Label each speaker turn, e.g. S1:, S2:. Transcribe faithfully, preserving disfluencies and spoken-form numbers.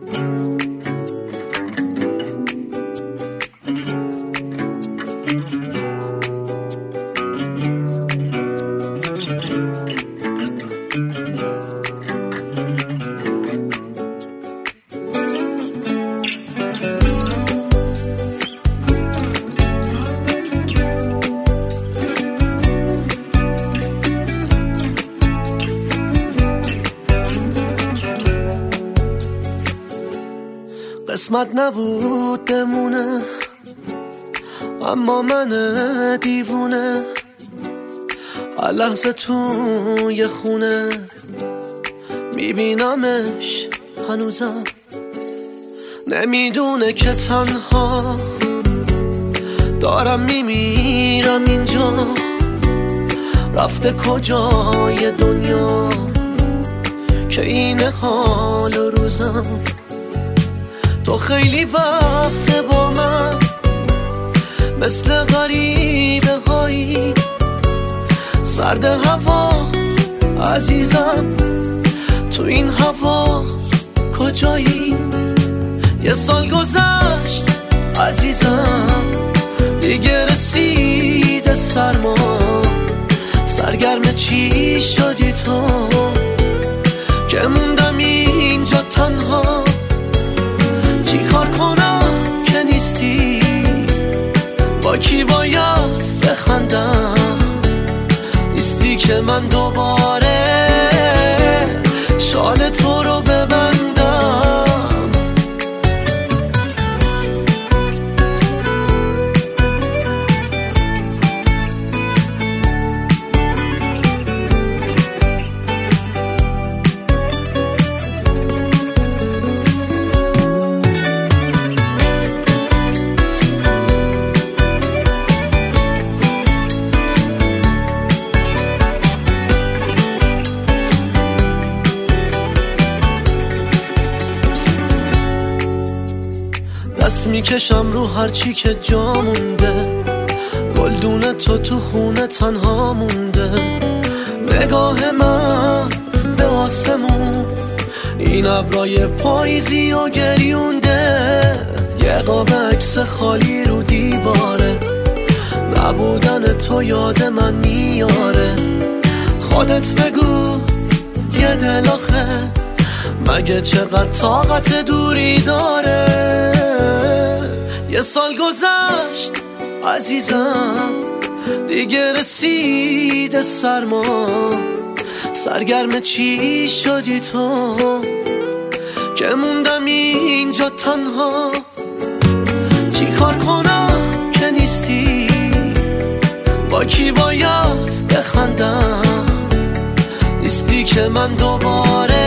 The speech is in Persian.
S1: قسمت نبود بمونه، اما من دیوونه هر لحظه توی خونه میبینمش هنوزم. نمیدونه که تنها دارم میمیرم اینجا، رفته کجای دنیا که این حال و روزم. تو خیلی وقت با من مثل غریبه هایی، سرد هوا عزیزم، تو این هوا کجایی؟ یه سال گذشت عزیزم، دیگه رسید سرما، سرگرم چی شدی تو که موندم اینجا تنها؟ چی کار کنم که نیستی؟ با کی باید بخندم؟ نیستی که من دوباره شال تو رو ببندم. دست میکشم رو هرچی که جا مونده، گلدونه تو تو خونه تنها مونده. نگاه من به آسمون این ابرای پاییزی و گریونده، یه قاب عکس خالی رو دیواره، نبودن تو یاد من میاره. خودت بگو یه دل آخه مگه چقدر طاقت دوری داره؟ یه سال گذشت عزیزم، دیگه رسید سرما، سرگرم چی شدی تو که موندم اینجا تنها؟ چی کار کنم که نیستی؟ با کی باید بخندم؟ نیستی که من دوباره